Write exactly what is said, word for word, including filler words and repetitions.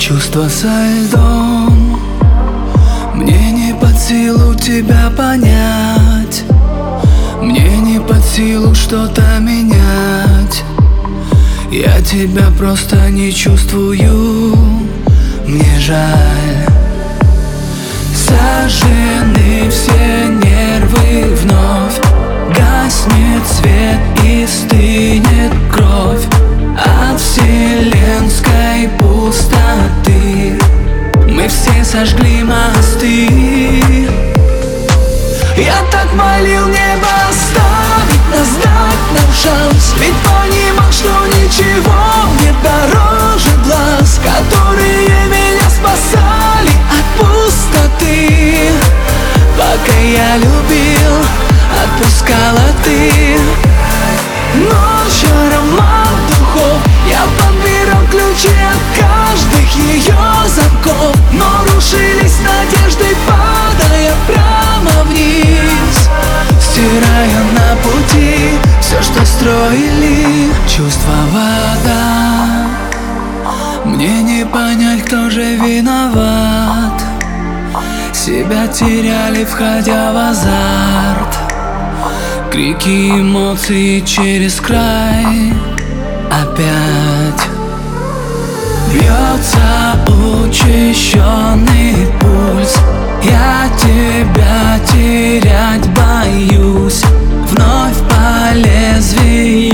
Чувства со льдом, мне не под силу тебя понять, мне не под силу что-то менять. Я тебя просто не чувствую, мне жаль. Сожжены все нервы вновь, гаснет свет и стынет кровь от вселенской пустоты. Мы все сожгли мосты. Я так молил небо оставить нас, дать нам шанс, ведь понимал, что ничего нет дороже глаз, которые меня спасали от пустоты. Пока я любил, отпускала ты. Ночью аромат духов, я подбирал ключи от каждых ее замков, но рушились надежды, падая прямо вниз, стирая на пути все, что строили. Чувство вода, мне не понять, кто же виноват. Себя теряли, входя в азарт. Крики эмоций через край. Опять бьется учащенный пульс. Я тебя терять боюсь. Вновь по лезвию